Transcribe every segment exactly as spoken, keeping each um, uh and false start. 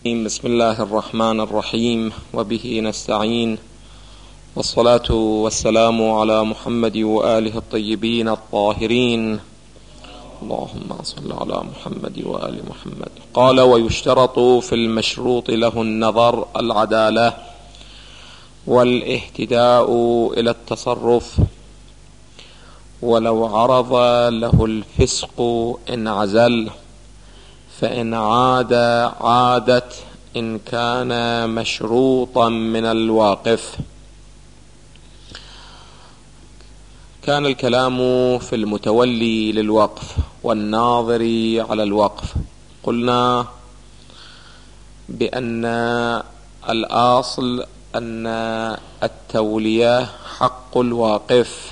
بسم الله الرحمن الرحيم، وبه نستعين، والصلاة والسلام على محمد وآله الطيبين الطاهرين. اللهم صل على محمد وآل محمد. قال: ويشترط في المشروط له النظر، العدالة، والاهتداء إلى التصرف، ولو عرض له الفسق انعزل، فإن عاد عادت إن كان مشروطا من الواقف. كان الكلام في المتولي للوقف والناظر على الوقف. قلنا بأن الأصل أن التولية حق الواقف،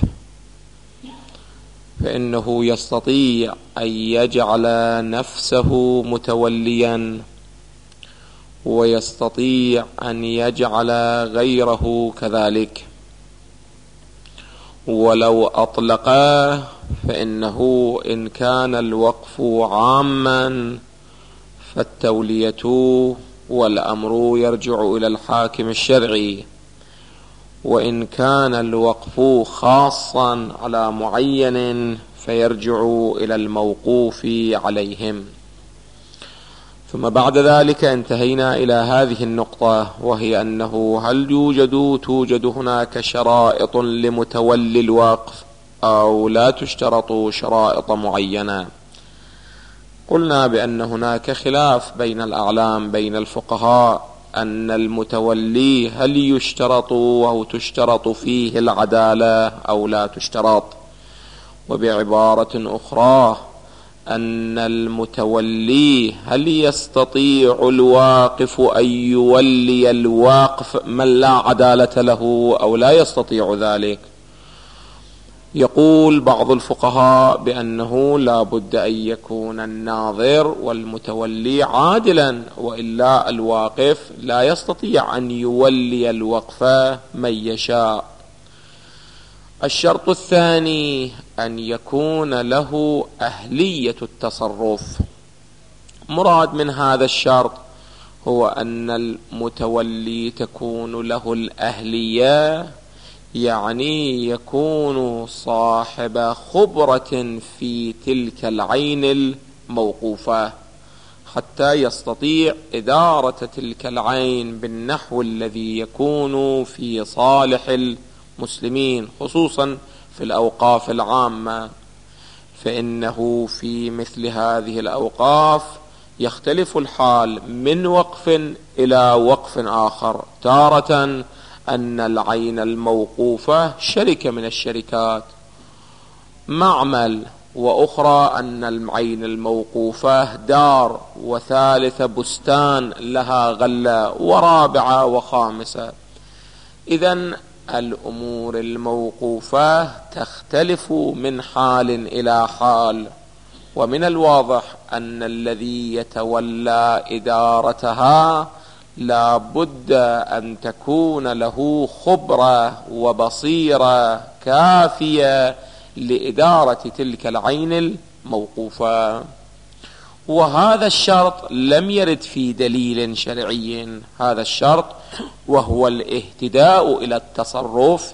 فإنه يستطيع أن يجعل نفسه متوليا، ويستطيع أن يجعل غيره كذلك. ولو أطلقه فإنه إن كان الوقف عاما فالتولية والأمر يرجع إلى الحاكم الشرعي، وإن كان الوقف خاصا على معين فيرجع إلى الموقوف عليهم. ثم بعد ذلك انتهينا إلى هذه النقطة، وهي أنه هل يوجد توجد هناك شرائط لمتولي الوقف أو لا تشترط شرائط معينة؟ قلنا بأن هناك خلاف بين الأعلام بين الفقهاء أن المتولي هل يشترط أو تشترط فيه العدالة أو لا تشترط، وبعبارة أخرى أن المتولي هل يستطيع الواقف أن يولي الواقف من لا عدالة له أو لا يستطيع ذلك. يقول بعض الفقهاء بأنه لا بد أن يكون الناظر والمتولي عادلا، وإلا الواقف لا يستطيع أن يولي الوقف من يشاء. الشرط الثاني أن يكون له أهلية التصرف. مراد من هذا الشرط هو أن المتولي تكون له الأهلية، يعني يكون صاحب خبرة في تلك العين الموقوفة حتى يستطيع إدارة تلك العين بالنحو الذي يكون في صالح المسلمين، خصوصا في الأوقاف العامة، فإنه في مثل هذه الأوقاف يختلف الحال من وقف إلى وقف آخر. تارة أن العين الموقوفة شركة من الشركات معمل، وأخرى أن العين الموقوفة دار، وثالثة بستان لها غلة، ورابعة وخامسة. إذن الأمور الموقوفة تختلف من حال إلى حال، ومن الواضح أن الذي يتولى إدارتها لا بد أن تكون له خبرة وبصيرة كافية لإدارة تلك العين الموقوفة. وهذا الشرط لم يرد في دليل شرعي، هذا الشرط وهو الاهتداء إلى التصرف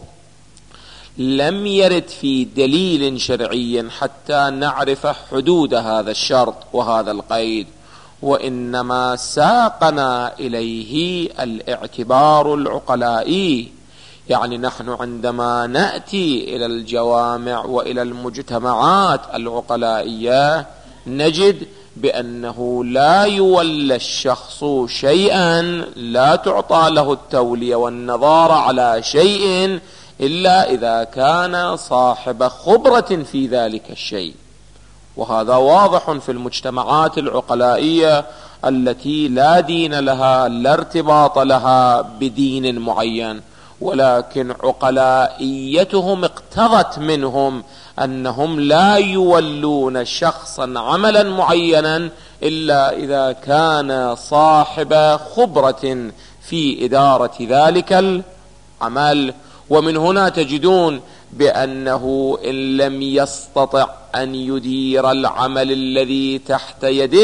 لم يرد في دليل شرعي حتى نعرف حدود هذا الشرط وهذا القيد، وإنما ساقنا إليه الاعتبار العقلائي. يعني نحن عندما نأتي إلى الجوامع وإلى المجتمعات العقلائية نجد بأنه لا يولى الشخص شيئا، لا تعطى له التولية والنظارة على شيء إلا إذا كان صاحب خبرة في ذلك الشيء. وهذا واضح في المجتمعات العقلائية التي لا دين لها، لا ارتباط لها بدين معين، ولكن عقلائيتهم اقتضت منهم أنهم لا يولون شخصا عملا معينا إلا إذا كان صاحب خبرة في إدارة ذلك العمل. ومن هنا تجدون بأنه إن لم يستطع أن يدير العمل الذي تحت يده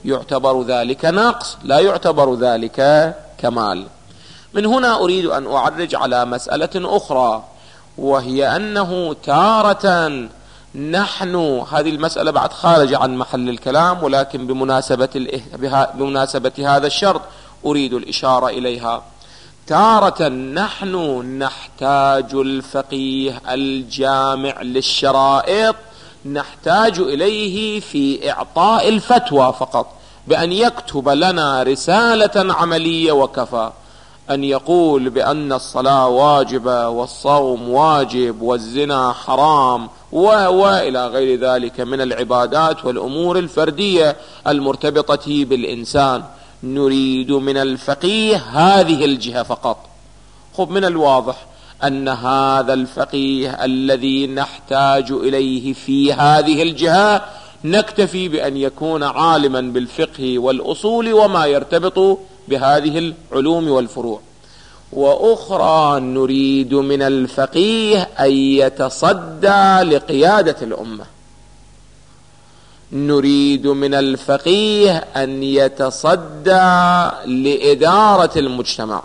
يعتبر ذلك نقص، لا يعتبر ذلك كمال. من هنا أريد أن أعرج على مسألة أخرى، وهي أنه تارة نحن، هذه المسألة بعد خارجة عن محل الكلام، ولكن بمناسبة, بمناسبة هذا الشرط أريد الإشارة إليها. تارة نحن نحتاج الفقيه الجامع للشرائط، نحتاج إليه في إعطاء الفتوى فقط، بأن يكتب لنا رسالة عملية وكفى، أن يقول بأن الصلاة واجبة والصوم واجب والزنا حرام وإلى غير ذلك من العبادات والأمور الفردية المرتبطة بالإنسان. نريد من الفقيه هذه الجهة فقط. خب من الواضح أن هذا الفقيه الذي نحتاج إليه في هذه الجهة نكتفي بأن يكون عالما بالفقه والأصول وما يرتبط بهذه العلوم والفروع. وأخرى نريد من الفقيه أن يتصدى لقيادة الأمة، نريد من الفقيه أن يتصدى لإدارة المجتمع.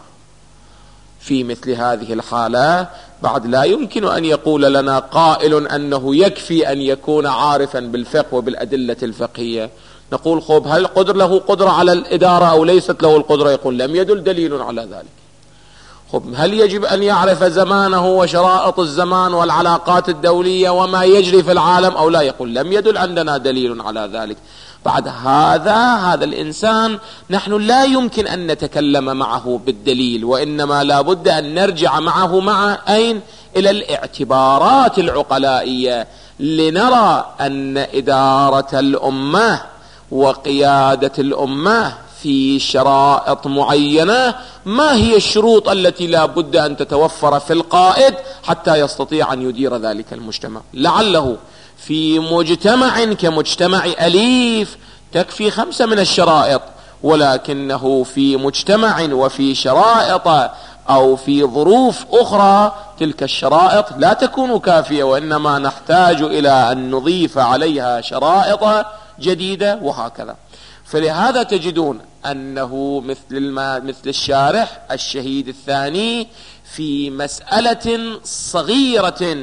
في مثل هذه الحالة بعد لا يمكن أن يقول لنا قائل أنه يكفي أن يكون عارفا بالفقه وبالأدلة الفقهية. نقول خب هل قدر له قدرة على الإدارة أو ليست له القدرة؟ يقول لم يدل دليل على ذلك. خب هل يجب أن يعرف زمانه وشرائط الزمان والعلاقات الدولية وما يجري في العالم أو لا؟ يقول لم يدل عندنا دليل على ذلك. بعد هذا هذا الإنسان نحن لا يمكن أن نتكلم معه بالدليل، وإنما لا بد أن نرجع معه مع أين؟ إلى الاعتبارات العقلائية، لنرى أن إدارة الأمة وقيادة الأمة في شرائط معينة ما هي الشروط التي لا بد أن تتوفر في القائد حتى يستطيع أن يدير ذلك المجتمع. لعله في مجتمع كمجتمع أليف تكفي خمسة من الشرائط، ولكنه في مجتمع وفي شرائط أو في ظروف أخرى تلك الشرائط لا تكون كافية، وإنما نحتاج إلى أن نضيف عليها شرائط جديدة وهكذا. فلهذا تجدون أنه مثل مثل الشارح الشهيد الثاني في مسألة صغيرة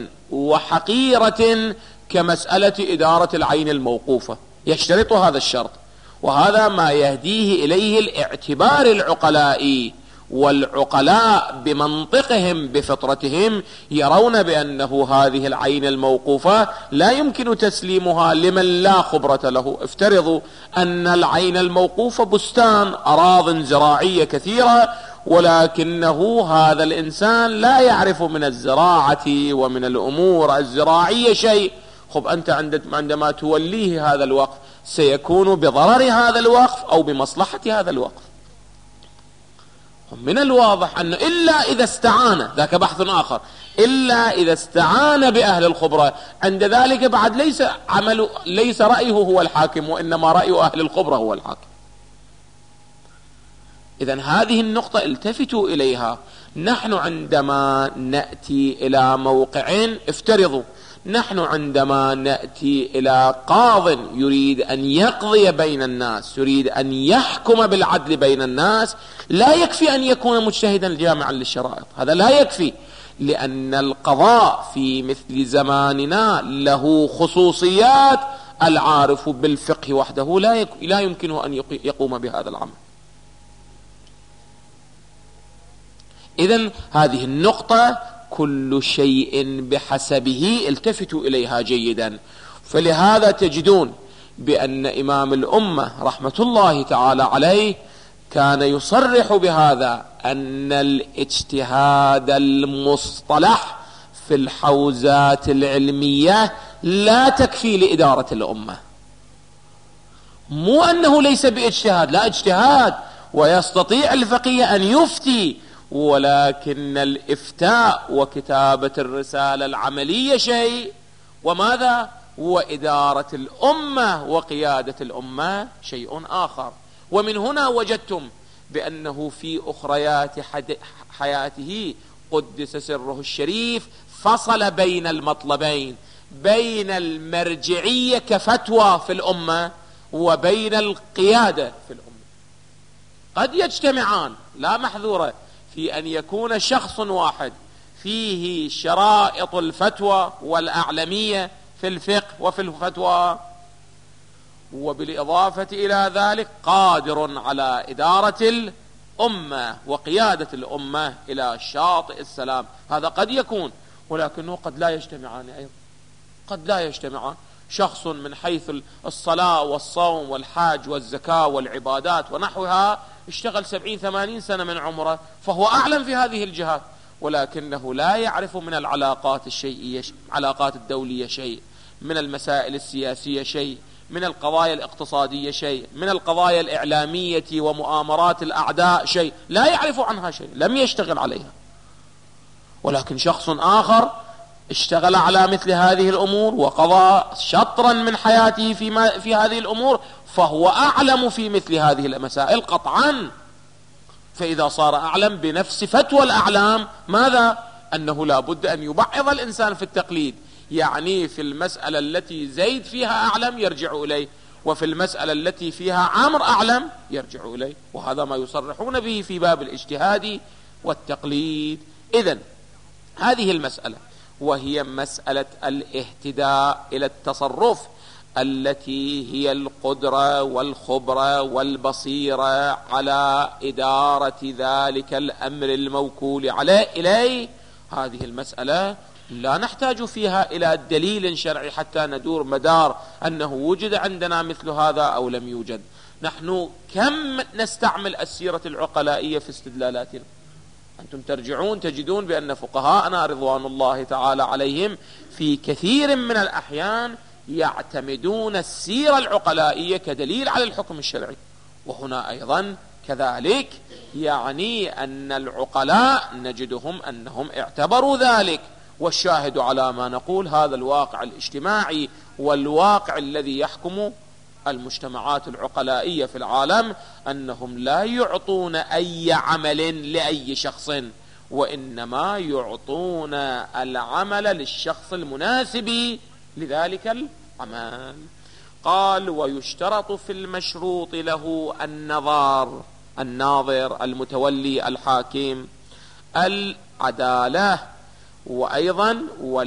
وحقيرة كمسألة إدارة العين الموقوفة يشترط هذا الشرط، وهذا ما يهديه إليه الاعتبار العقلائي. والعقلاء بمنطقهم بفطرتهم يرون بأنه هذه العين الموقوفة لا يمكن تسليمها لمن لا خبرة له. افترضوا أن العين الموقوفة بستان أراضٍ زراعية كثيرة، ولكنه هذا الإنسان لا يعرف من الزراعة ومن الأمور الزراعية شيء. خب أنت عندما توليه هذا الوقف سيكون بضرر هذا الوقف أو بمصلحة هذا الوقف. من الواضح أنه إلا إذا استعان، ذاك بحث آخر، إلا إذا استعان بأهل الخبرة، عند ذلك بعد ليس عمل ليس رأيه هو الحاكم، وإنما رأي أهل الخبرة هو الحاكم. إذن هذه النقطة التفتوا إليها. نحن عندما نأتي إلى موقع، افترضوا نحن عندما نأتي إلى قاض يريد أن يقضي بين الناس، يريد أن يحكم بالعدل بين الناس، لا يكفي أن يكون مجتهدا جامعا للشرائط، هذا لا يكفي، لأن القضاء في مثل زماننا له خصوصيات. العارف بالفقه وحده لا لا يمكنه أن يقوم بهذا العمل. إذن هذه النقطة كل شيء بحسبه، التفتوا إليها جيدا. فلهذا تجدون بأن إمام الأمة رحمة الله تعالى عليه كان يصرح بهذا، أن الاجتهاد المصطلح في الحوزات العلمية لا تكفي لإدارة الأمة. مو أنه ليس باجتهاد، لا، اجتهاد ويستطيع الفقيه أن يفتي، ولكن الإفتاء وكتابة الرسالة العملية شيء، وماذا؟ وإدارة الأمة وقيادة الأمة شيء آخر. ومن هنا وجدتم بأنه في أخريات حياته قدس سره الشريف فصل بين المطلبين، بين المرجعية كفتوى في الأمة وبين القيادة في الأمة قد يجتمعان، لا محذورة في أن يكون شخص واحد فيه شرائط الفتوى والأعلمية في الفقه وفي الفتوى، وبالإضافة إلى ذلك قادر على إدارة الأمة وقيادة الأمة إلى شاطئ السلام. هذا قد يكون، ولكنه قد لا يجتمعان أيضا، قد لا يجتمعان. شخص من حيث الصلاة والصوم والحاج والزكاة والعبادات ونحوها اشتغل سبعين ثمانين سنة من عمره، فهو أعلم في هذه الجهات، ولكنه لا يعرف من العلاقات الشيئية، علاقات الدولية شيء، من المسائل السياسية شيء، من القضايا الاقتصادية شيء، من القضايا الإعلامية ومؤامرات الأعداء شيء، لا يعرف عنها شيء، لم يشتغل عليها. ولكن شخص آخر اشتغل على مثل هذه الأمور وقضى شطرا من حياته في, في هذه الأمور، فهو أعلم في مثل هذه المسائل قطعا. فإذا صار أعلم بنفس فتوى الأعلام، ماذا؟ أنه لا بد أن يبعض الإنسان في التقليد، يعني في المسألة التي زيد فيها أعلم يرجع إليه، وفي المسألة التي فيها عمرو أعلم يرجع إليه. وهذا ما يصرحون به في باب الاجتهاد والتقليد. إذن هذه المسألة وهي مسألة الاهتداء إلى التصرف، التي هي القدرة والخبرة والبصيرة على إدارة ذلك الأمر الموكول عليه إليه. هذه المسألة لا نحتاج فيها إلى دليل شرعي حتى ندور مدار أنه وجد عندنا مثل هذا أو لم يوجد. نحن كم نستعمل السيرة العقلائية في استدلالاتنا؟ أنتم ترجعون تجدون بأن فقهاءنا رضوان الله تعالى عليهم في كثير من الأحيان يعتمدون السيرة العقلائية كدليل على الحكم الشرعي. وهنا أيضا كذلك، يعني أن العقلاء نجدهم أنهم اعتبروا ذلك. والشاهد على ما نقول هذا الواقع الاجتماعي والواقع الذي يحكم المجتمعات العقلائية في العالم، أنهم لا يعطون أي عمل لأي شخص، وإنما يعطون العمل للشخص المناسب لذلك العمل. قال: ويشترط في المشروط له النظار، الناظر المتولي الحاكم، العدالة، وأيضا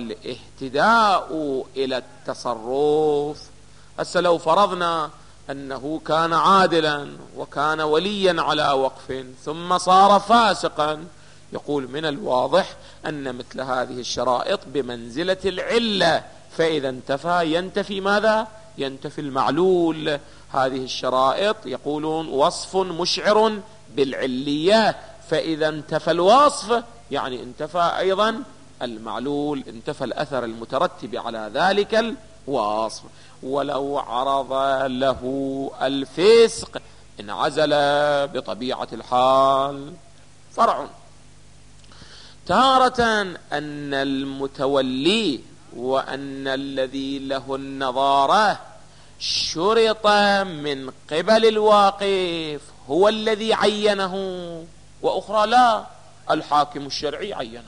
والاهتداء إلى التصرف. هسه لو فرضنا أنه كان عادلا وكان وليا على وقف ثم صار فاسقا، يقول من الواضح أن مثل هذه الشرائط بمنزلة العلة، فإذا انتفى ينتفي ماذا؟ ينتفي المعلول. هذه الشرائط يقولون وصف مشعر بالعلية، فإذا انتفى الوصف يعني انتفى أيضا المعلول، انتفى الأثر المترتب على ذلك الوصف. ولو عرض له الفسق انعزل بطبيعة الحال. فرع: تارة أن المتولي وأن الذي له النظارة شرط من قبل الواقف هو الذي عينه، وأخرى لا، الحاكم الشرعي عينه.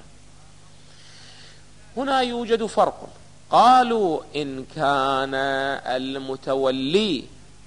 هنا يوجد فرق. قالوا إن كان المتولي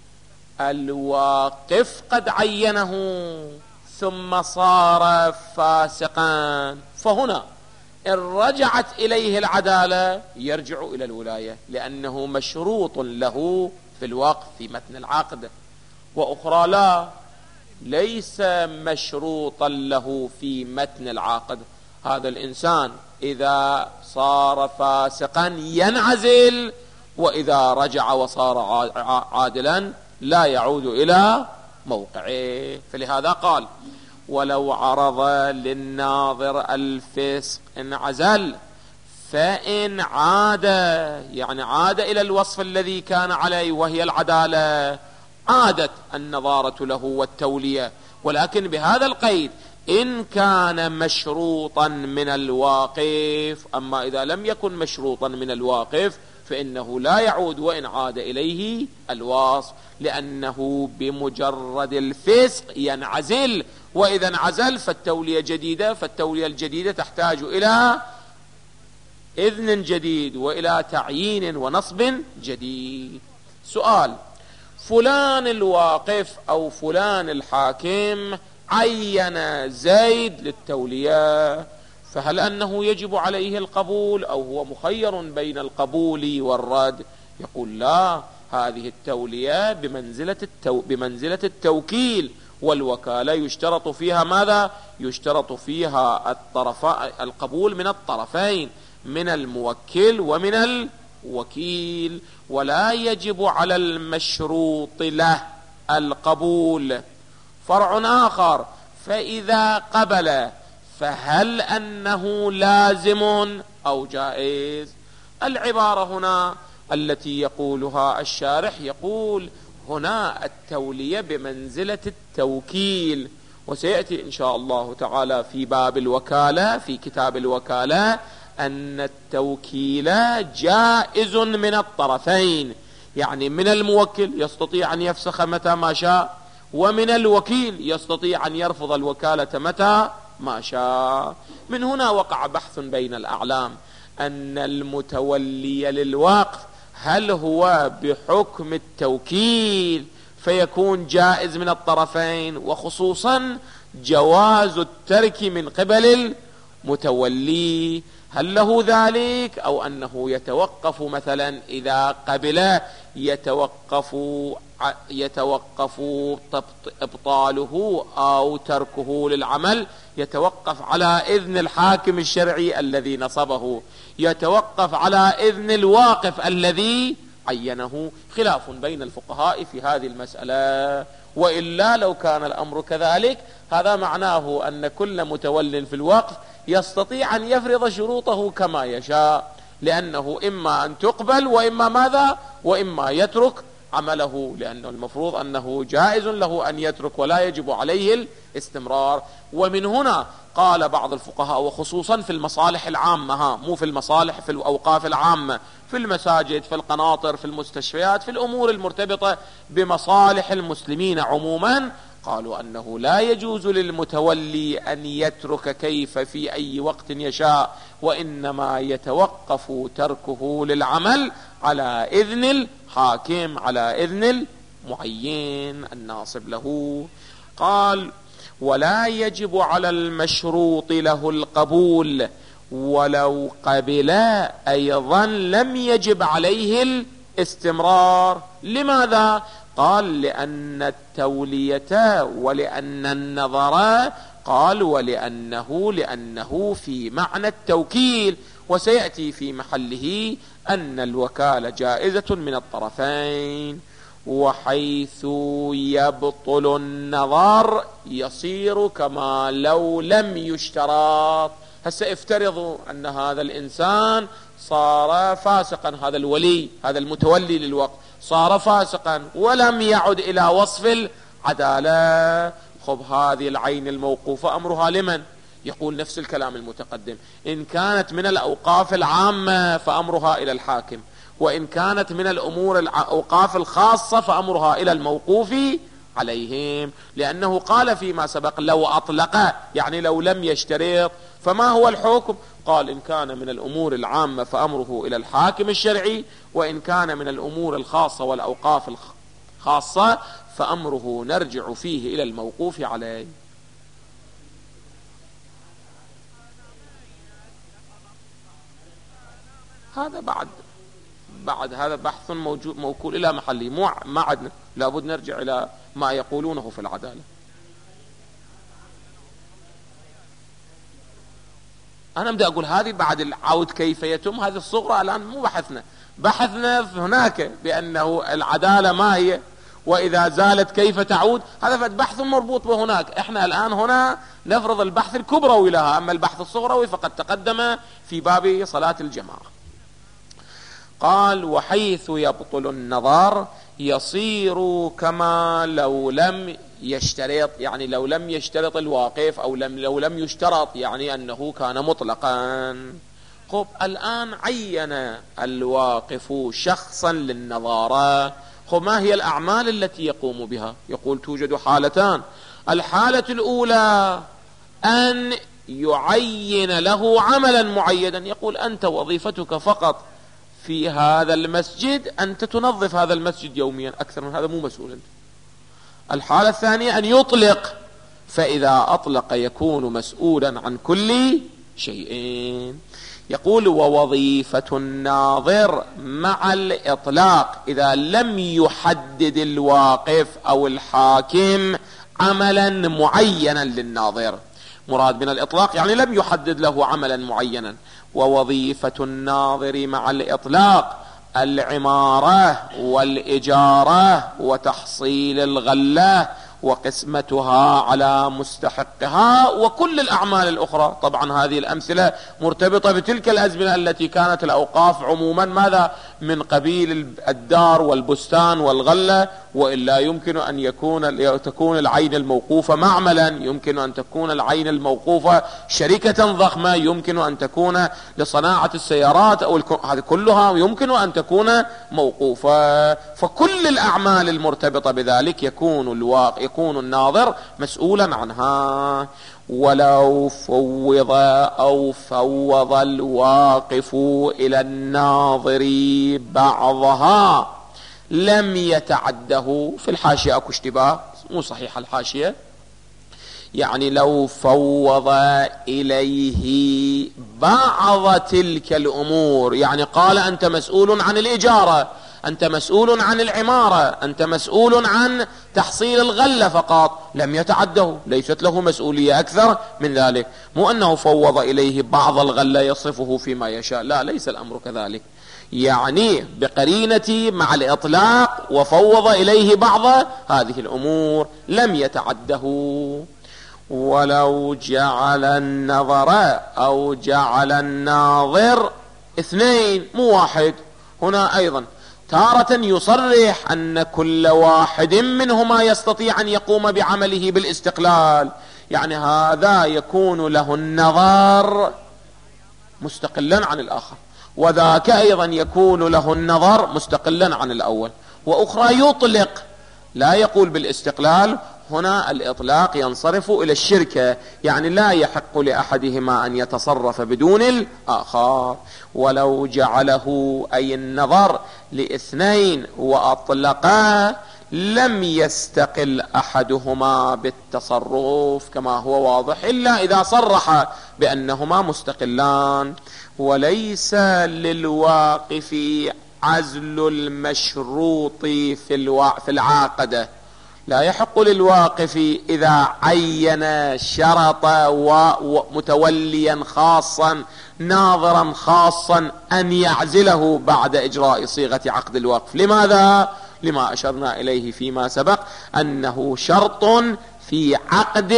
الواقف قد عينه ثم صار فاسقا، فهنا إن رجعت إليه العدالة يرجع إلى الولاية، لأنه مشروط له في الوقف في متن العقد. وأخرى لا، ليس مشروطا له في متن العقد. هذا الإنسان إذا صار فاسقا ينعزل، وإذا رجع وصار عادلا لا يعود إلى موقعه. فلهذا قال: ولو عرض للناظر الفسق انعزل، فإن عاد يعني عاد إلى الوصف الذي كان عليه وهي العدالة، عادت النظارة له والتولية، ولكن بهذا القيد: إن كان مشروطا من الواقف. أما إذا لم يكن مشروطا من الواقف فإنه لا يعود وإن عاد إليه الوصف، لأنه بمجرد الفسق ينعزل، وإذا انعزل فالتولية جديدة، فالتولية الجديدة تحتاج إلى إذن جديد وإلى تعيين ونصب جديد. سؤال: فلان الواقف أو فلان الحاكم عين زيد للتولية، فهل أنه يجب عليه القبول أو هو مخير بين القبول والرد؟ يقول لا، هذه التولية بمنزلة, التو بمنزلة التوكيل، والوكالة يشترط فيها ماذا؟ يشترط فيها الطرف القبول من الطرفين، من الموكل ومن الوكيل، ولا يجب على المشروط له القبول. فرع آخر، فإذا قبل فهل أنه لازم أو جائز؟ العبارة هنا التي يقولها الشارح، يقول هنا التولية بمنزلة التوكيل، وسيأتي إن شاء الله تعالى في باب الوكالة في كتاب الوكالة أن التوكيل جائز من الطرفين، يعني من الموكل يستطيع أن يفسخ متى ما شاء، ومن الوكيل يستطيع أن يرفض الوكالة متى ما شاء. من هنا وقع بحث بين الأعلام أن المتولي للوقف هل هو بحكم التوكيل فيكون جائز من الطرفين، وخصوصا جواز الترك من قبل المتولي، هل له ذلك أو أنه يتوقف مثلا إذا قبل يتوقف يتوقف إبطاله أو تركه للعمل، يتوقف على إذن الحاكم الشرعي الذي نصبه، يتوقف على إذن الواقف الذي عينه. خلاف بين الفقهاء في هذه المسألة، وإلا لو كان الأمر كذلك هذا معناه أن كل متول في الوقف يستطيع أن يفرض شروطه كما يشاء، لأنه إما أن تقبل وإما ماذا وإما يترك عمله، لأنه المفروض أنه جائز له أن يترك ولا يجب عليه الاستمرار. ومن هنا قال بعض الفقهاء، وخصوصا في المصالح العامة، ها مو في المصالح في الأوقاف العامة، في المساجد، في القناطر، في المستشفيات، في الأمور المرتبطة بمصالح المسلمين عموما، قالوا أنه لا يجوز للمتولي أن يترك كيف في أي وقت يشاء، وإنما يتوقف تركه للعمل على إذن الحاكم، على إذن المعين الناصب له. قال ولا يجب على المشروط له القبول، ولو قبل أيضا لم يجب عليه الاستمرار. لماذا؟ قال لأن التولية ولأن النظر، قال ولأنه لأنه في معنى التوكيل، وسيأتي في محله أن الوكالة جائزة من الطرفين. وحيث يبطل النظر يصير كما لو لم يشترط. هسه افترضوا أن هذا الإنسان صار فاسقا، هذا الولي هذا المتولي للوقت صار فاسقا ولم يعد إلى وصف العدالة. خب هذه العين الموقوفة أمرها لمن؟ يقول نفس الكلام المتقدم، إن كانت من الأوقاف العامة فأمرها إلى الحاكم، وإن كانت من الأمور الأوقاف الخاصة فأمرها إلى الموقوف عليهم، لأنه قال فيما سبق لو أطلق، يعني لو لم يشترط. فما هو الحكم؟ قال إن كان من الأمور العامة فأمره إلى الحاكم الشرعي، وإن كان من الأمور الخاصة والأوقاف الخاصة فأمره نرجع فيه إلى الموقوف عليه. هذا بعد بعد هذا بحث موجود موكول إلى محله، مو ما عدنا، لابد نرجع إلى ما يقولونه في العدالة. أنا بدي أقول هذه بعد العود كيف يتم، هذه الصغرى الآن مو بحثنا، بحثنا هناك بأنه العدالة ما هي، وإذا زالت كيف تعود، هذا بحث مربوط بهناك. إحنا الآن هنا نفرض البحث الكبروي لها، أما البحث الصغروي فقد تقدم في باب صلاة الجماعة. قال وحيث يبطل النظر يصير كما لو لم يشترط، يعني لو لم يشترط الواقف، أو لم لو لم يشترط يعني أنه كان مطلقا. خب الآن عين الواقف شخصا للنظارة، خب ما هي الأعمال التي يقوم بها؟ يقول توجد حالتان. الحالة الأولى أن يعين له عملا معينا، يقول أنت وظيفتك فقط في هذا المسجد أنت تنظف هذا المسجد يوميا، أكثر من هذا مو مسؤول أنت. الحالة الثانية أن يطلق، فإذا أطلق يكون مسؤولا عن كل شيئين. يقول ووظيفة الناظر مع الإطلاق إذا لم يحدد الواقف أو الحاكم عملا معينا للناظر. مراد من الإطلاق يعني لم يحدد له عملا معينا. ووظيفة الناظر مع الإطلاق العمارة والإجارة وتحصيل الغلة وقسمتها على مستحقها وكل الأعمال الأخرى. طبعا هذه الأمثلة مرتبطة بتلك الأزمنة التي كانت الأوقاف عموما ماذا من قبيل الدار والبستان والغلة، وإلا يمكن أن يكون تكون العين الموقوفة معملا، يمكن أن تكون العين الموقوفة شركة ضخمة، يمكن أن تكون لصناعة السيارات أو هذه كلها يمكن أن تكون موقوفة. فكل الأعمال المرتبطة بذلك يكون الواقع يكون الناظر مسؤولا عنها. ولو فوض أو فوض الواقف إلى الناظر بعضها لم يتعده. في الحاشية أكو اشتباه مو صحيح الحاشية، يعني لو فوض إليه بعض تلك الأمور، يعني قال أنت مسؤول عن الإجارة، أنت مسؤول عن العمارة، أنت مسؤول عن تحصيل الغلة فقط، لم يتعده، ليست له مسؤولية أكثر من ذلك. مو أنه فوض إليه بعض الغلة يصفه فيما يشاء، لا، ليس الأمر كذلك. يعني بقرينة مع الإطلاق وفوض إليه بعض هذه الأمور لم يتعده. ولو جعل النظر أو جعل الناظر اثنين مو واحد، هنا أيضا تارة يصرح أن كل واحد منهما يستطيع أن يقوم بعمله بالاستقلال، يعني هذا يكون له النظر مستقلا عن الآخر، وذاك أيضا يكون له النظر مستقلا عن الأول. وأخرى يطلق لا يقول بالاستقلال، هنا الإطلاق ينصرف إلى الشركة، يعني لا يحق لأحدهما أن يتصرف بدون الآخر. ولو جعله أي النظر لاثنين وأطلقا لم يستقل أحدهما بالتصرف كما هو واضح، إلا إذا صرح بأنهما مستقلان. وليس للواقف عزل المشروط في الوا... في العاقدة، لا يحق للواقف إذا عين شرطا ومتوليا خاصا ناظرا خاصا أن يعزله بعد إجراء صيغة عقد الوقف. لماذا؟ لما أشرنا إليه فيما سبق أنه شرط في عقد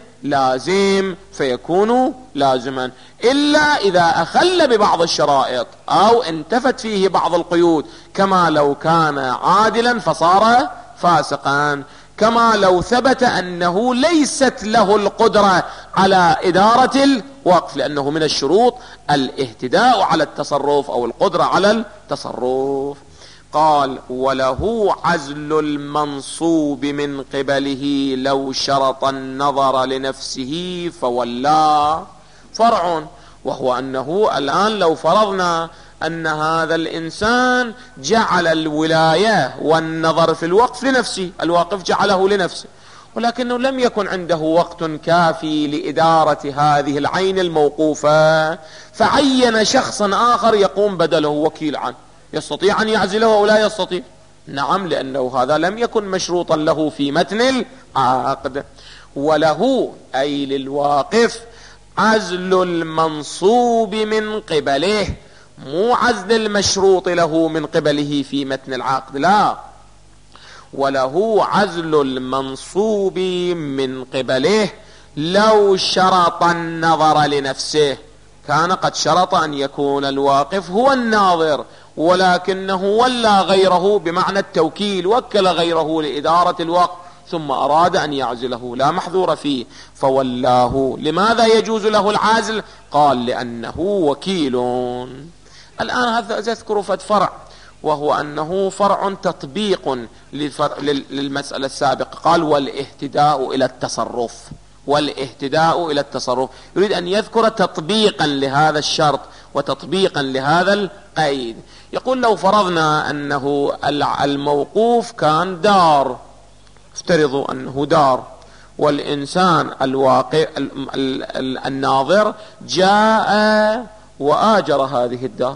لازم فيكون لازما، إلا إذا أخل ببعض الشرائط أو انتفت فيه بعض القيود، كما لو كان عادلا فصار فاسقا، كما لو ثبت أنه ليست له القدرة على إدارة الوقف، لأنه من الشروط الاهتداء على التصرف أو القدرة على التصرف. قال وله عزل المنصوب من قبله لو شرط النظر لنفسه فولاه. فرع، وهو أنه الآن لو فرضنا أن هذا الإنسان جعل الولاية والنظر في الوقف لنفسه، الواقف جعله لنفسه، ولكنه لم يكن عنده وقت كافي لإدارة هذه العين الموقوفة، فعين شخصا آخر يقوم بدله وكيل عنه. يستطيع أن يعزله أو لا يستطيع؟ نعم، لأنه هذا لم يكن مشروطا له في متن العقد. وله أي للواقف عزل المنصوب من قبله، مو عزل المشروط له من قبله في متن العقد، لا، وله عزل المنصوب من قبله لو شرط النظر لنفسه. كان قد شرط أن يكون الواقف هو الناظر، ولكنه ولى غيره بمعنى التوكيل، وكل غيره لإدارة الوقف، ثم أراد أن يعزله، لا محذور فيه فولاه. لماذا يجوز له العزل؟ قال لأنه وكيل. الآن هذا أذكر فد فرع، وهو أنه فرع تطبيق للمسألة السابقة. قال والاهتداء إلى التصرف، والاهتداء إلى التصرف، يريد أن يذكر تطبيقا لهذا الشرط، وتطبيقا لهذا القيد. يقول لو فرضنا أنه الموقوف كان دار، افترضوا أنه دار، والإنسان الواقع الناظر جاء وآجر هذه الدار،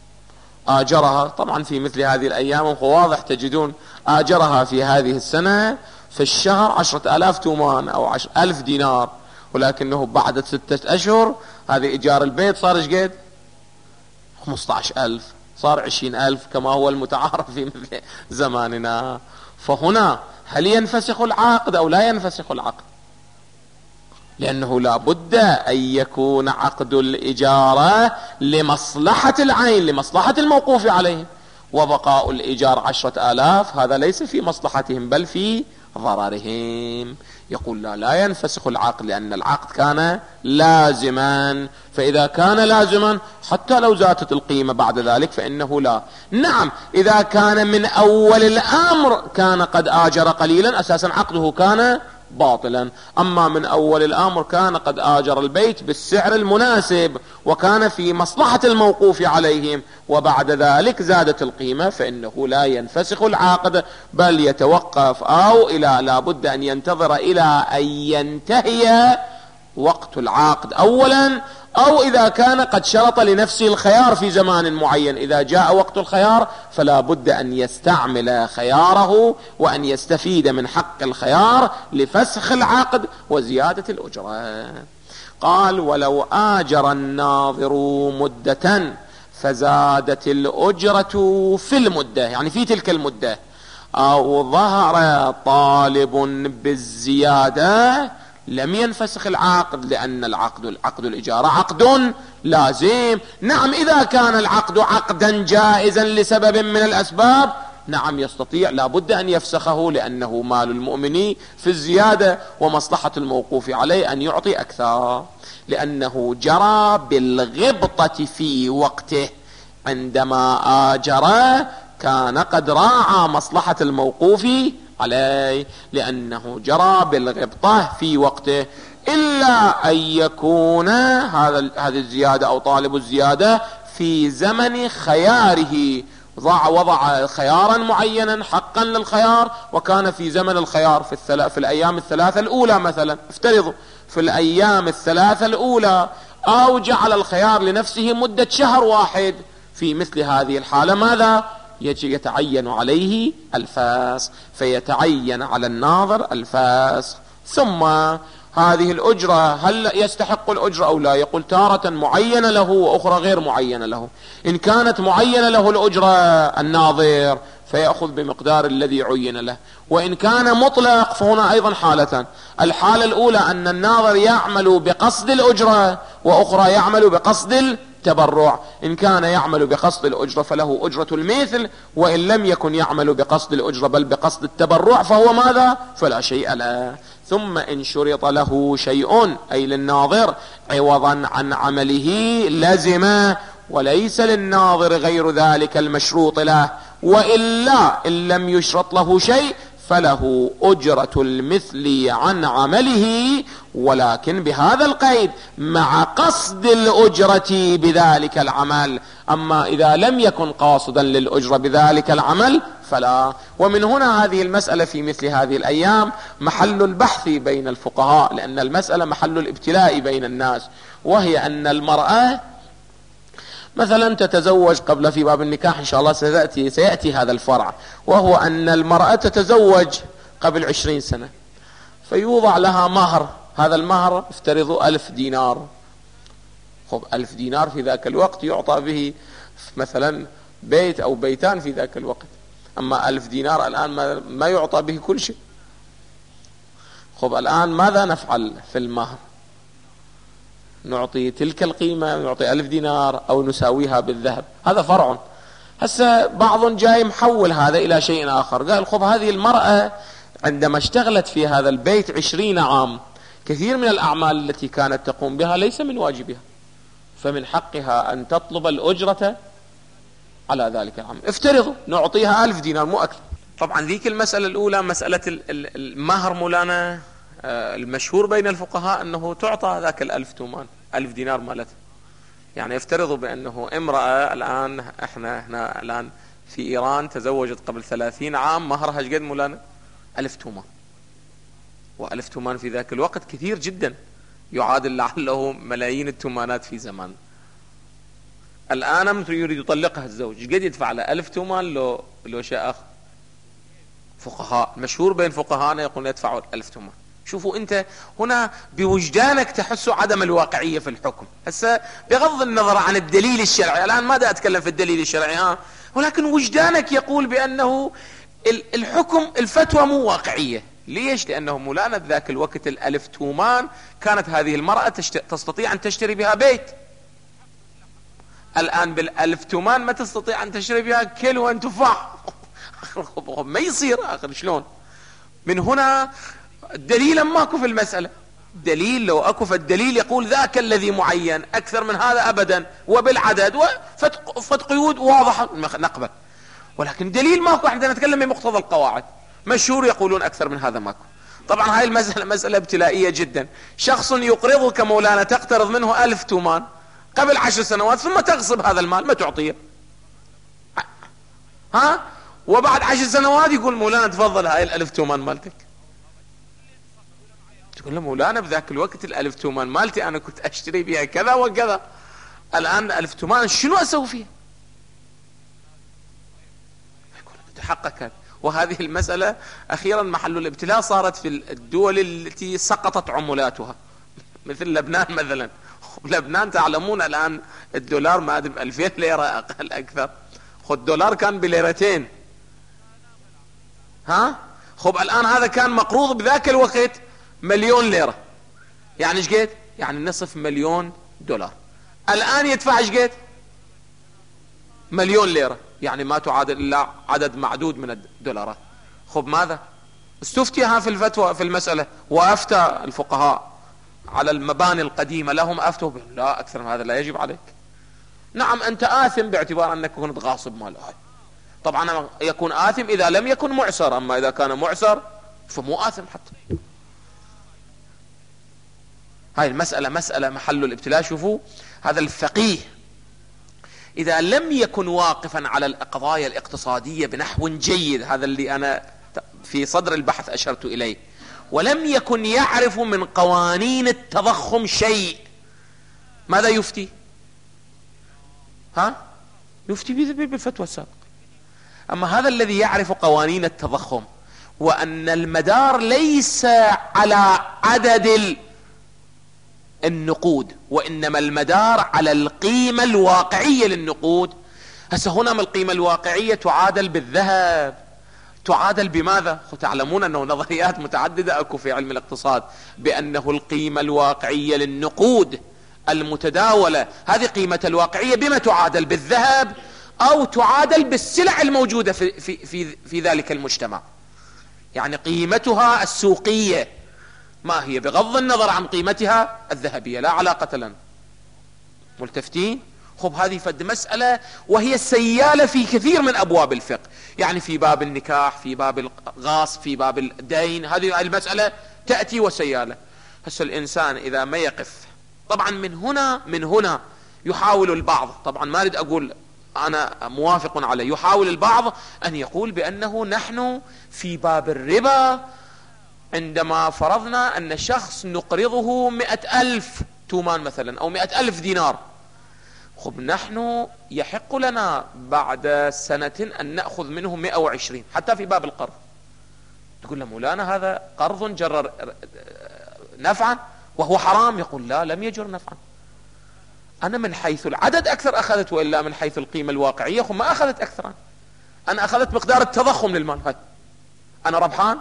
آجرها طبعا في مثل هذه الأيام واضح تجدون آجرها في هذه السنة في الشهر عشرة آلاف تومان أو عشر ألف دينار، ولكنه بعد ستة أشهر هذه إيجار البيت صار إيش قد؟ خمسة عشر ألف، صار عشرين ألف كما هو المتعارف في مثل زماننا. فهنا هل ينفسخ العقد أو لا ينفسخ العقد؟ لأنه لا بد أن يكون عقد الإجارة لمصلحة العين، لمصلحة الموقوف عليه، وبقاء الإيجار عشرة آلاف هذا ليس في مصلحتهم بل في ضررهم. يقول لا لا ينفسخ العقد لأن العقد كان لازما، فإذا كان لازما حتى لو زادت القيمة بعد ذلك فإنه لا. نعم إذا كان من أول الأمر كان قد آجر قليلا أساسا عقده كان باطلا، أما من أول الأمر كان قد آجر البيت بالسعر المناسب وكان في مصلحة الموقوف عليهم وبعد ذلك زادت القيمة فإنه لا ينفسخ العقد بل يتوقف أو إلى لا بد أن ينتظر إلى أن ينتهي وقت العقد أولا، أو إذا كان قد شرط لنفسه الخيار في زمان معين، إذا جاء وقت الخيار فلا بد أن يستعمل خياره وأن يستفيد من حق الخيار لفسخ العقد وزيادة الأجرة. قال ولو آجر الناظر مدة فزادت الأجرة في المدة، يعني في تلك المدة، أو ظهر طالب بالزيادة لم ينفسخ العقد لأن العقد العقد الإجارة عقد لازم. نعم إذا كان العقد عقدا جائزا لسبب من الأسباب نعم يستطيع لا بد أن يفسخه لأنه مال المؤمن في الزيادة ومصلحة الموقوف عليه أن يعطي أكثر، لأنه جرى بالغبطة في وقته عندما آجر كان قد راعى مصلحة الموقوف عليه لأنه جرى بالغبطة في وقته، إلا أن يكون هذا هذه الزيادة أو طالب الزيادة في زمن خياره، وضع وضع خيارا معينا حقا للخيار وكان في زمن الخيار في, الثلا في الأيام الثلاثة الأولى مثلا، افترضوا في الأيام الثلاثة الأولى، أو جعل الخيار لنفسه مدة شهر واحد، في مثل هذه الحالة ماذا؟ يتعين عليه الفاسخ، فيتعين على الناظر الفاسخ. ثم هذه الأجرة هل يستحق الأجرة أو لا؟ يقول تارة معينة له وأخرى غير معينة له. إن كانت معينة له الأجرة الناظر فيأخذ بمقدار الذي عين له، وإن كان مطلق فهنا أيضا حالتان، الحالة الأولى أن الناظر يعمل بقصد الأجرة وأخرى يعمل بقصد التبرع. إن كان يعمل بقصد الأجرة فله أجرة المثل، وإن لم يكن يعمل بقصد الأجرة بل بقصد التبرع فهو ماذا؟ فلا شيء له. ثم إن شرط له شيء أي للناظر عوضا عن عمله لزم، وليس للناظر غير ذلك المشروط له، وإلا إن لم يشرط له شيء فله أجرة المثل عن عمله، ولكن بهذا القيد مع قصد الأجرة بذلك العمل. أما إذا لم يكن قاصدا للأجرة بذلك العمل فلا. ومن هنا هذه المسألة في مثل هذه الأيام محل البحث بين الفقهاء، لأن المسألة محل الابتلاء بين الناس، وهي أن المرأة مثلا تتزوج قبل، في باب النكاح إن شاء الله سيأتي, سيأتي هذا الفرع، وهو أن المرأة تتزوج قبل عشرين سنة فيوضع لها مهر، هذا المهر افترضوا ألف دينار. خب ألف دينار في ذاك الوقت يعطى به مثلا بيت أو بيتان في ذاك الوقت، أما ألف دينار الآن ما يعطى به كل شيء. خب الآن ماذا نفعل في المهر؟ نعطي تلك القيمة، نعطي ألف دينار أو نساويها بالذهب؟ هذا فرع. هسه بعض جاي محول هذا إلى شيء آخر، قال خب هذه المرأة عندما اشتغلت في هذا البيت عشرين عام كثير من الأعمال التي كانت تقوم بها ليس من واجبها، فمن حقها أن تطلب الأجرة على ذلك العمل. افترضوا نعطيها ألف دينار مو أكثر. طبعا ذيك المسألة الأولى مسألة المهر مولانا المشهور بين الفقهاء أنه تعطى ذاك الألف تومان، ألف دينار مالتها، يعني افترضوا بأنه امرأة الآن، احنا هنا الآن في إيران، تزوجت قبل ثلاثين عام، مهرها ايش قد مولانا؟ ألف تومان. وألف تومان في ذاك الوقت كثير جدا، يعادل لعله ملايين التومانات في زمان. الآن يريد يطلقها الزوج، ايش قد يدفع له؟ ألف تومان لو لو شيء آخر. فقهاء مشهور بين فقهاءنا يقول يدفعوا ألف تومان. شوفوا انت هنا بوجدانك تحس عدم الواقعية في الحكم. هسه بغض النظر عن الدليل الشرعي، الآن ماذا أتكلم في الدليل الشرعي ها، ولكن وجدانك يقول بأنه الحكم الفتوى مو واقعية. ليش؟ لأنه مولانا ذاك الوقت الألف تومان كانت هذه المرأة تستطيع أن تشتري بها بيت. الآن بالألف تومان ما تستطيع أن تشتري بها كيلو تفاح. ما يصير آخر شلون؟ من هنا دليلا ماكو في المسألة. دليل لو اكو، فالدليل يقول ذاك الذي معين، اكثر من هذا ابدا وبالعدد وفت قيود واضحة نقبل. ولكن دليل ماكو، عندنا نتكلم بمقتضى القواعد. مشهور يقولون اكثر من هذا ماكو. طبعا هاي المسألة مسألة ابتلائية جدا. شخص يقرضك مولانا، تقترض منه ألف تومان قبل عشر سنوات، ثم تغصب هذا المال ما تعطيه، ها، وبعد عشر سنوات يقول مولانا تفضل هاي الألف تومان مالتك. تقول له مولانا بذاك الوقت الألف تومان مالتي أنا كنت أشتري بها كذا وكذا، الآن ألف تومان شنو أسوي فيها؟ يقول تحقق. وهذه المسألة أخيرا محل الابتلاء صارت في الدول التي سقطت عملاتها، مثل لبنان مثلا. لبنان تعلمون الآن الدولار ما ب ألفين ليرة أقل أكثر. خذ الدولار كان بليرتين، ها، خب الآن هذا كان مقروض بذاك الوقت مليون ليرة، يعني ايش قد؟ يعني نصف مليون دولار. الآن يدفع ايش قد؟ مليون ليرة، يعني ما تعادل إلا عدد معدود من الدولارات. خب ماذا؟ استفتيها في الفتوى في المسألة، وأفتى الفقهاء على المباني القديمة لهم أفتوا لا أكثر من هذا لا يجب عليك. نعم أنت آثم باعتبار أنك كنت غاصب مال. طبعا يكون آثم إذا لم يكن معسر، أما إذا كان معسر فمو آثم حتى. هاي المسألة مسألة محل الابتلاء. شوفوا هذا الفقيه إذا لم يكن واقفا على القضايا الاقتصادية بنحو جيد، هذا اللي أنا في صدر البحث أشرت إليه، ولم يكن يعرف من قوانين التضخم شيء، ماذا يفتي؟ ها؟ يفتي بالفتوى السابقة. أما هذا الذي يعرف قوانين التضخم وأن المدار ليس على عدد النقود، وإنما المدار على القيمة الواقعية للنقود. هسه هنا من القيمة الواقعية تعادل بالذهب، تعادل بماذا؟ تعلمون أنه نظريات متعددة أكو في علم الاقتصاد بأنه القيمة الواقعية للنقود المتداولة، هذه قيمة الواقعية بما تعادل؟ بالذهب أو تعادل بالسلع الموجودة في, في, في, في ذلك المجتمع، يعني قيمتها السوقية ما هي بغض النظر عن قيمتها الذهبية، لا علاقة لنا. ملتفتين؟ خب هذه فد مسألة وهي السيالة في كثير من أبواب الفقه، يعني في باب النكاح، في باب الغاصب، في باب الدين، هذه المسألة تأتي وسيالة. هسه الإنسان إذا ما يقف، طبعا من هنا من هنا يحاول البعض، طبعا ما أريد أقول أنا موافق عليه، يحاول البعض أن يقول بأنه نحن في باب الربا عندما فرضنا أن شخص نقرضه مئة ألف تومان مثلا أو مئة ألف دينار، خب نحن يحق لنا بعد سنة أن نأخذ منه مئة وعشرين حتى في باب القرض. تقول له مولانا هذا قرض جرر نفعا وهو حرام، يقول لا لم يجر نفعا، أنا من حيث العدد أكثر أخذت، وإلا من حيث القيمة الواقعية خب ما أخذت أكثر، أنا أخذت مقدار التضخم للمال، هاي أنا ربحان،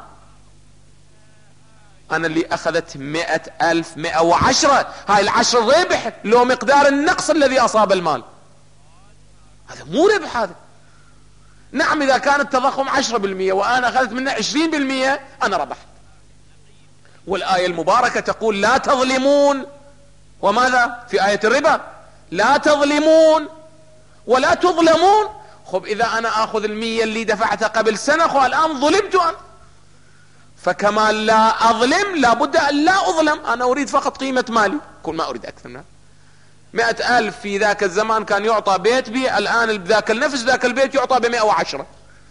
أنا اللي أخذت مئة ألف مئة وعشرة، هاي العشر ربح لو مقدار النقص الذي أصاب المال، هذا مو ربح هذا. نعم إذا كان التضخم عشرة بالمئة وأنا أخذت منه عشرين بالمئة أنا ربحت. والآية المباركة تقول لا تظلمون، وماذا في آية الربا؟ لا تظلمون ولا تظلمون. خب إذا أنا أخذ المية اللي دفعتها قبل سنة خب الآن ظلمت أنا، فكما لا أظلم لا بد أن لا أظلم، أنا أريد فقط قيمة مالي، كل ما أريد أكثر منها. مئة ألف في ذاك الزمان كان يعطى بيت بي، الآن بذاك النفس ذاك البيت يعطى بمئة وعشرة.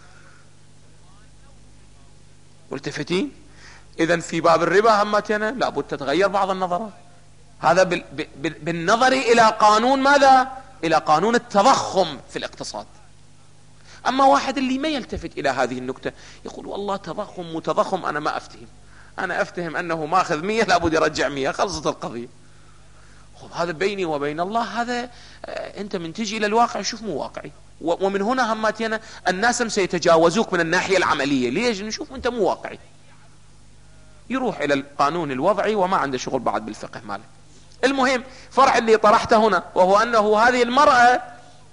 ملتفتين؟ إذن في باب الربا همتنا لابد تتغير بعض النظرات. هذا بالنظر إلى قانون ماذا؟ إلى قانون التضخم في الاقتصاد. أما واحد اللي ما يلتفت إلى هذه النكتة يقول والله تضخم متضخم، أنا ما أفتهم، أنا أفتهم أنه ماخذ مية لابد يرجع مية، خلصت القضية. هذا بيني وبين الله، هذا أنت من تجي إلى الواقع شوف مو واقعي. ومن هنا هماتينا الناس سيتجاوزوك من الناحية العملية. ليش؟ نشوف أنت مو واقعي، يروح إلى القانون الوضعي وما عنده شغل بعد بالفقه مالك. المهم فرع اللي طرحته هنا، وهو أنه هذه المرأة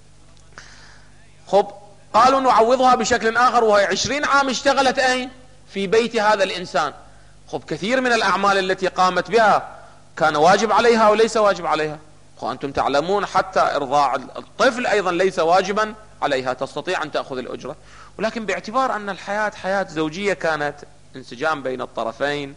خب قالوا نعوضها بشكل آخر، وهي عشرين عام اشتغلت أين؟ في بيت هذا الإنسان. خب كثير من الأعمال التي قامت بها كان واجب عليها وليس واجب عليها. وأنتم تعلمون حتى إرضاع الطفل أيضا ليس واجبا عليها، تستطيع أن تأخذ الأجرة. ولكن باعتبار أن الحياة حياة زوجية كانت انسجام بين الطرفين،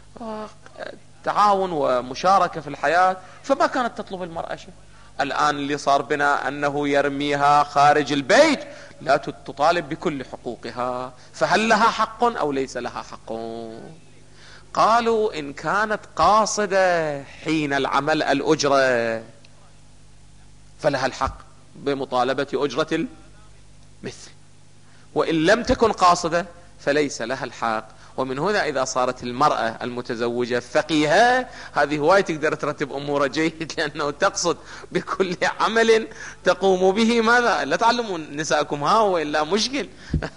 تعاون ومشاركة في الحياة، فما كانت تطلب المرأة شيء. الآن اللي صار بنا أنه يرميها خارج البيت، لا تطالب بكل حقوقها. فهل لها حق أو ليس لها حق؟ قالوا إن كانت قاصدة حين العمل الأجرة فلها الحق بمطالبة أجرة المثل، وإن لم تكن قاصدة فليس لها الحق. ومن هنا إذا صارت المرأة المتزوجة فقيهة، هذه هواي تقدر ترتب أمورها جيد، لأنه تقصد بكل عمل تقوم به ماذا؟ لا تعلمون نساءكم ها وإلا مشكل.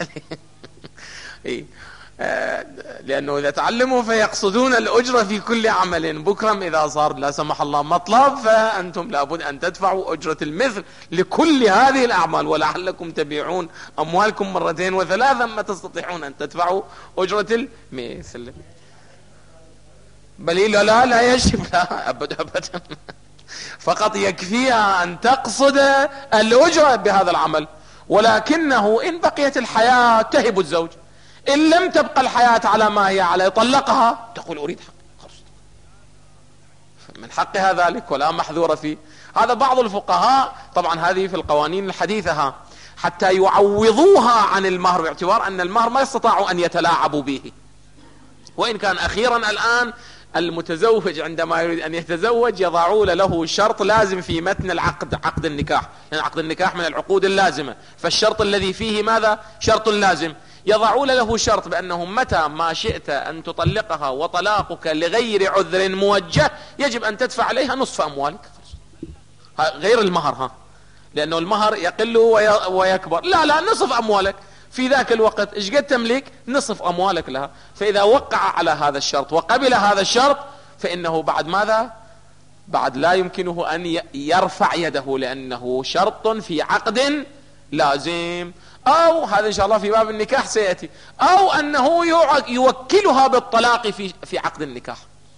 لأنه إذا تعلموا فيقصدون الأجرة في كل عمل. بكرم إذا صار لا سمح الله مطلب، فأنتم لابد أن تدفعوا أجرة المثل لكل هذه الأعمال، ولعلكم تبيعون أموالكم مرتين وثلاثا ما تستطيعون أن تدفعوا أجرة المثل. بل لا لا لا يجب، لا أبدا أبدا، فقط يكفيها أن تقصد الأجرة بهذا العمل. ولكنه إن بقيت الحياة تهب الزوج، إن لم تبقى الحياة على ما هي عليه طلقها، تقول أريد حق، من حقها ذلك ولا محذور فيه. هذا بعض الفقهاء، طبعا هذه في القوانين الحديثة، حتى يعوضوها عن المهر، باعتبار أن المهر ما يستطاعوا أن يتلاعبوا به. وإن كان أخيرا الآن المتزوج عندما يريد أن يتزوج يضعون له شرط لازم في متن العقد، عقد النكاح، لأن عقد النكاح من العقود اللازمة، فالشرط الذي فيه ماذا؟ شرط لازم. يضعون له شرط بأنه متى ما شئت أن تطلقها وطلاقك لغير عذر موجه يجب أن تدفع عليها نصف أموالك، غير المهر، ها، لأنه المهر يقل ويكبر. لا لا، نصف أموالك في ذاك الوقت، إيش قد تملك؟ نصف أموالك لها. فإذا وقع على هذا الشرط وقبل هذا الشرط فإنه بعد ماذا؟ بعد لا يمكنه أن يرفع يده، لأنه شرط في عقد لازم. أو هذا إن شاء الله في باب النكاح سيأتي، أو أنه يوكلها بالطلاق في في عقد النكاح،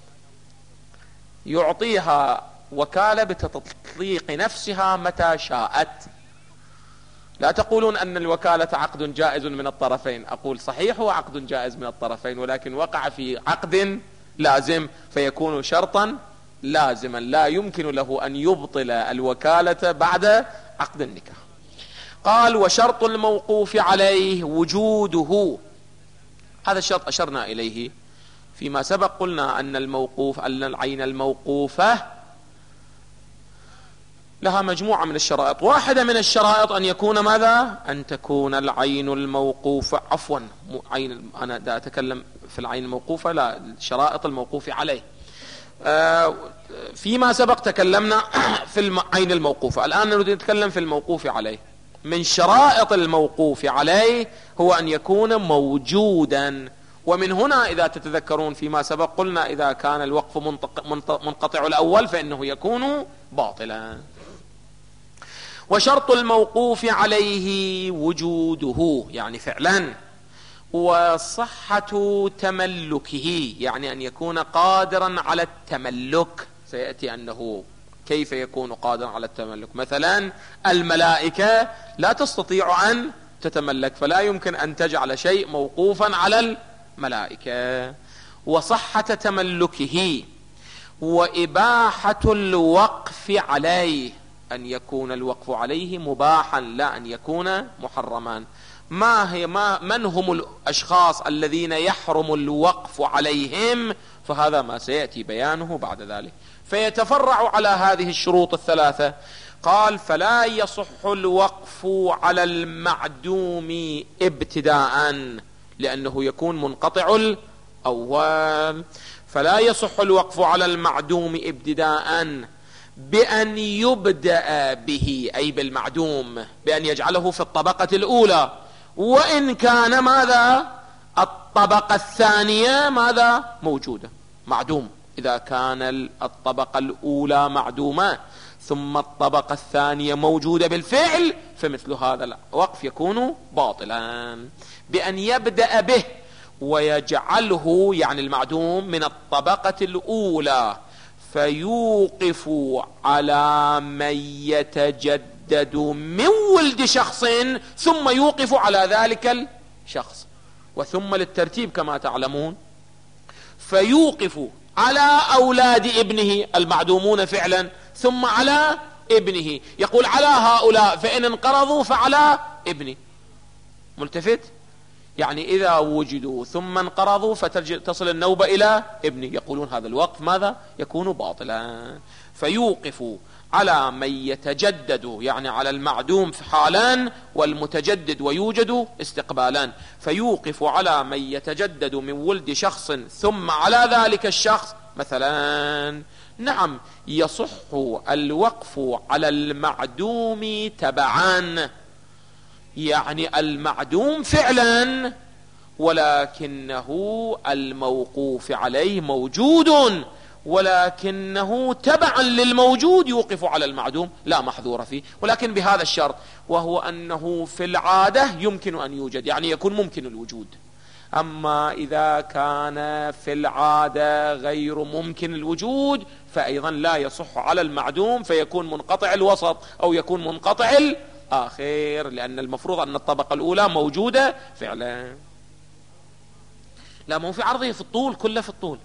يعطيها وكالة بتطليق نفسها متى شاءت. لا تقولون أن الوكالة عقد جائز من الطرفين، أقول صحيح هو عقد جائز من الطرفين، ولكن وقع في عقد لازم فيكون شرطا لازما، لا يمكن له أن يبطل الوكالة بعد عقد النكاح. قال وشرط الموقوف عليه وجوده. هذا الشرط أشرنا إليه فيما سبق، قلنا أن الموقوف، أن العين الموقوفة لها مجموعة من الشرائط. واحدة من الشرائط أن يكون ماذا؟ أن تكون العين الموقوفة، عفوا عين، أنا دا أتكلم في العين الموقوفة، لا، الشرائط الموقوف عليه. آه فيما سبق تكلمنا في العين الموقوفة، الآن نريد نتكلم في الموقوف عليه. من شرائط الموقوف عليه هو أن يكون موجودا. ومن هنا إذا تتذكرون فيما سبق قلنا إذا كان الوقف منقطع الأول فإنه يكون باطلا. وشرط الموقوف عليه وجوده، يعني فعلا، وصحة تملكه، يعني أن يكون قادرا على التملك. سيأتي أنه كيف يكون قادرا على التملك. مثلا الملائكة لا تستطيع أن تتملك، فلا يمكن أن تجعل شيء موقوفا على الملائكة. وصحة تملكه، وإباحة الوقف عليه، أن يكون الوقف عليه مباحا لا أن يكون محرما. ما هي ما من هم الأشخاص الذين يحرم الوقف عليهم؟ فهذا ما سيأتي بيانه بعد ذلك. فيتفرع على هذه الشروط الثلاثة. قال: فلا يصح الوقف على المعدوم ابتداء، لأنه يكون منقطع الأول. فلا يصح الوقف على المعدوم ابتداء بأن يبدأ به، أي بالمعدوم، بأن يجعله في الطبقة الأولى، وإن كان ماذا؟ الطبقة الثانية ماذا؟ موجودة، معدوم. إذا كان الطبقة الأولى معدومة ثم الطبقة الثانية موجودة بالفعل، فمثل هذا الوقف يكون باطلا. بأن يبدأ به ويجعله، يعني المعدوم، من الطبقة الأولى، فيوقف على من يتجدد من ولد شخص ثم يوقف على ذلك الشخص، وثم للترتيب كما تعلمون. فيوقف على أولاد ابنه المعدومون فعلا، ثم على ابنه، يقول على هؤلاء فإن انقرضوا فعلى ابني. ملتفت؟ يعني إذا وجدوا ثم انقرضوا فتصل النوبة إلى ابني، يقولون هذا الوقف ماذا؟ يكون باطلا. فيوقف على من يتجدد، يعني على المعدوم حالا والمتجدد ويوجد استقبالا. فيوقف على من يتجدد من ولد شخص ثم على ذلك الشخص. مثلا نعم، يصح الوقف على المعدوم تبعا، يعني المعدوم فعلا ولكنه الموقوف عليه موجود، ولكنه تبعا للموجود يوقف على المعدوم، لا محذور فيه، ولكن بهذا الشرط، وهو أنه في العادة يمكن أن يوجد، يعني يكون ممكن الوجود. أما إذا كان في العادة غير ممكن الوجود فأيضا لا يصح على المعدوم، فيكون منقطع الوسط أو يكون منقطع الآخر، لأن المفروض أن الطبقة الأولى موجودة فعلا. لا، مو في عرضه في الطول، كله في الطول.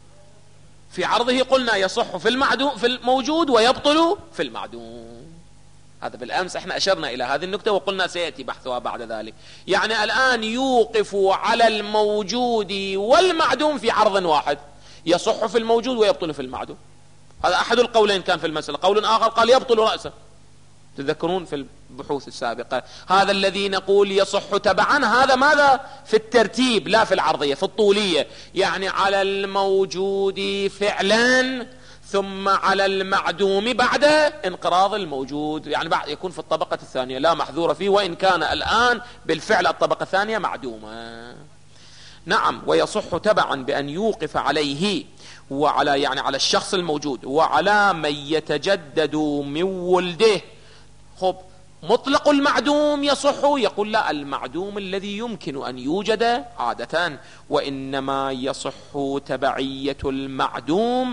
في عرضه قلنا يصح في المعدوم في الموجود ويبطل في المعدوم. هذا بالأمس احنا أشرنا إلى هذه النكتة وقلنا سيأتي بحثها بعد ذلك. يعني الآن يوقف على الموجود والمعدوم في عرض واحد، يصح في الموجود ويبطل في المعدوم. هذا أحد القولين كان في المسألة. قول آخر قال يبطل رأسا، تذكرون في البحوث السابقة. هذا الذي نقول يصح تبعا، هذا ماذا؟ في الترتيب لا في العرضية، في الطولية، يعني على الموجود فعلا ثم على المعدوم بعد انقراض الموجود، يعني بعد يكون في الطبقة الثانية لا محذور فيه، وإن كان الآن بالفعل الطبقة الثانية معدومة. نعم، ويصح تبعا بأن يوقف عليه وعلى يعني على الشخص الموجود وعلى من يتجدد من ولده. خب، مطلق المعدوم يصح؟ يقول لا، المعدوم الذي يمكن أن يوجد عادة، وإنما يصح تبعية المعدوم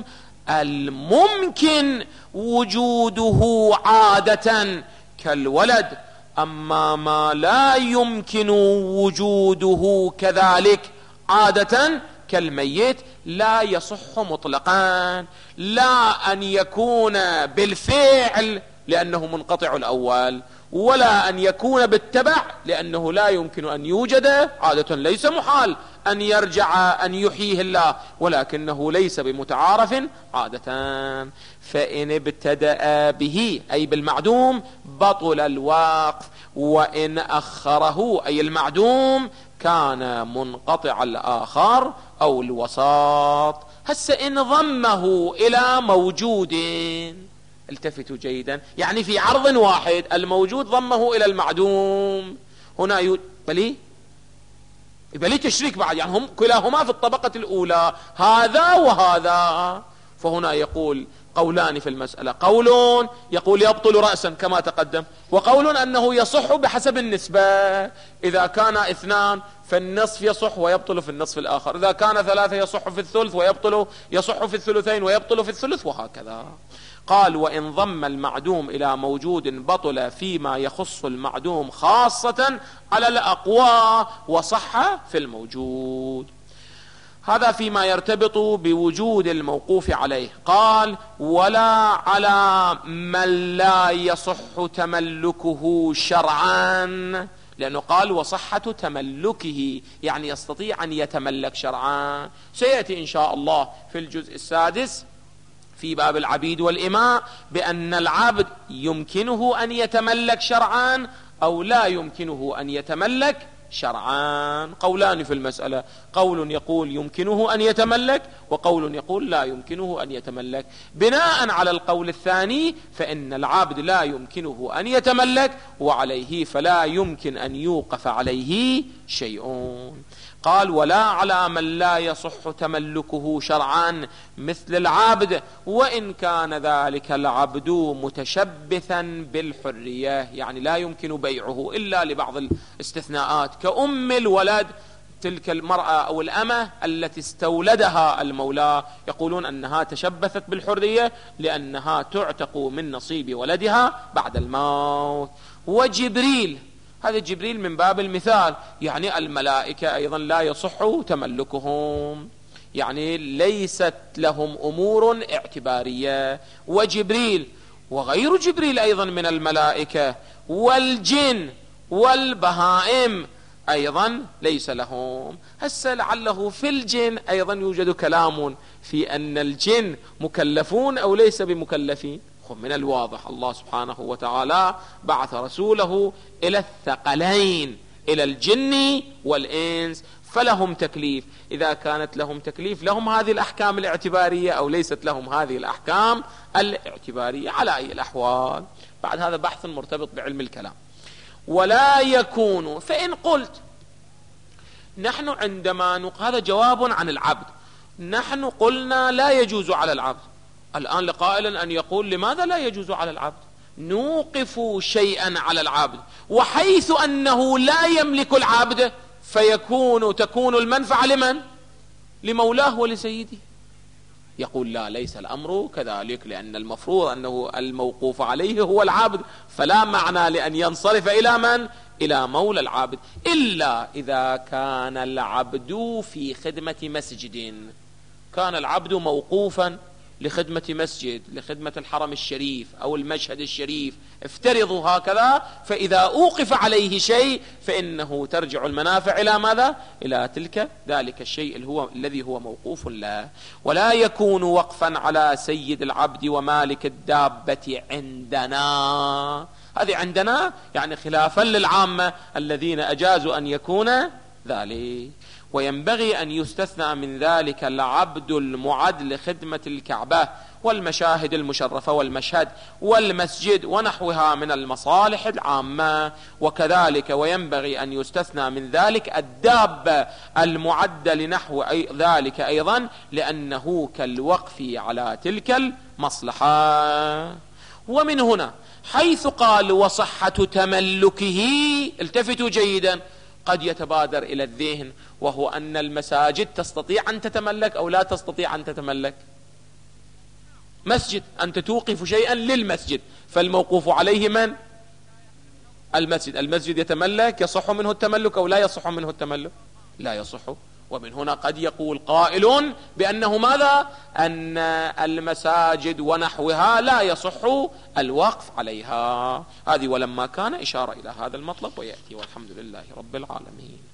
الممكن وجوده عادة كالولد. أما ما لا يمكن وجوده كذلك عادة كالميت لا يصح مطلقا، لا أن يكون بالفعل لأنه منقطع الأول، ولا أن يكون بالتبع لأنه لا يمكن أن يوجد عادة. ليس محال أن يرجع أن يحييه الله، ولكنه ليس بمتعارف عادة. فإن ابتدأ به أي بالمعدوم بطل الوقف، وإن أخره أي المعدوم كان منقطع الآخر أو الوسط. هسه إن ضمه إلى موجود، التفتوا جيدا، يعني في عرض واحد الموجود ضمه إلى المعدوم، هنا يو... بلي بلي تشريك بعد، يعني هم كلاهما في الطبقة الأولى، هذا وهذا. فهنا يقول قولان في المسألة، قول يقول يبطل رأسا كما تقدم، وقول أنه يصح بحسب النسبة. إذا كان اثنان فالنصف يصح ويبطل في النصف الآخر، إذا كان ثلاثة يصح في الثلث ويبطل يصح في الثلثين ويبطل في الثلث، وهكذا. قال: وإن ضم المعدوم إلى موجود بطل فيما يخص المعدوم خاصة على الأقوى وصح في الموجود. هذا فيما يرتبط بوجود الموقوف عليه. قال ولا على من لا يصح تملكه شرعا، لأنه قال وصحة تملكه يعني يستطيع أن يتملك شرعا. سيأتي إن شاء الله في الجزء السادس في باب العبيد والإماء بأن العبد يمكنه أن يتملك شرعا أو لا يمكنه أن يتملك شرعان. قولان في المسألة، قول يقول يمكنه أن يتملك، وقول يقول لا يمكنه أن يتملك. بناء على القول الثاني فإن العبد لا يمكنه أن يتملك، وعليه فلا يمكن أن يوقف عليه شيء. قال ولا على من لا يصح تملكه شرعا مثل العبد وإن كان ذلك العبد متشبثا بالحرية، يعني لا يمكن بيعه إلا لبعض الاستثناءات كأم الولد، تلك المرأة أو الأمة التي استولدها المولى يقولون أنها تشبثت بالحرية لأنها تعتق من نصيب ولدها بعد الموت. وجبريل، هذا جبريل من باب المثال، يعني الملائكة أيضا لا يصح تملكهم، يعني ليست لهم أمور اعتبارية. وجبريل وغير جبريل أيضا من الملائكة والجن والبهائم أيضا ليس لهم. هسه لعله في الجن أيضا يوجد كلام في أن الجن مكلفون أو ليس بمكلفين. من الواضح الله سبحانه وتعالى بعث رسوله إلى الثقلين، إلى الجن والإنس، فلهم تكليف. إذا كانت لهم تكليف لهم هذه الأحكام الاعتبارية أو ليست لهم هذه الأحكام الاعتبارية، على أي الأحوال. بعد هذا بحث مرتبط بعلم الكلام. ولا يكون، فإن قلت نحن عندما نق... هذا جواب عن العبد، نحن قلنا لا يجوز على العبد، الآن لقائل أن يقول لماذا لا يجوز على العبد؟ نوقف شيئا على العبد، وحيث أنه لا يملك العبد فيكون تكون المنفعة لمن؟ لمولاه ولسيده. يقول لا، ليس الأمر كذلك، لأن المفروض أنه الموقوف عليه هو العبد، فلا معنى لأن ينصرف إلى من؟ إلى مولى العبد، إلا إذا كان العبد في خدمة مسجد، كان العبد موقوفا لخدمة مسجد، لخدمة الحرم الشريف أو المشهد الشريف، افترضوا هكذا، فإذا أوقف عليه شيء فإنه ترجع المنافع إلى ماذا؟ إلى تلك ذلك الشيء اللي هو الذي هو موقوف له. ولا يكون وقفا على سيد العبد ومالك الدابة عندنا، هذه عندنا يعني خلافا للعامة الذين أجازوا أن يكون ذلك. وينبغي أن يستثنى من ذلك العبد المعد لخدمة الكعبة والمشاهد المشرفة والمشهد والمسجد ونحوها من المصالح العامة. وكذلك وينبغي أن يستثنى من ذلك الدابة المعدة لنحو أي ذلك أيضا، لأنه كالوقف على تلك المصلحة. ومن هنا حيث قال وصحة تملكه، التفتوا جيدا، قد يتبادر إلى الذهن وهو أن المساجد تستطيع أن تتملك أو لا تستطيع أن تتملك. مسجد أنت توقف شيئا للمسجد، فالموقوف عليه من؟ المسجد. المسجد يتملك، يصح منه التملك أو لا يصح منه التملك؟ لا يصح. ومن هنا قد يقول قائل بأنه ماذا؟ أن المساجد ونحوها لا يصح الوقف عليها. هذه ولما كان إشارة إلى هذا المطلب، ويأتي والحمد لله رب العالمين.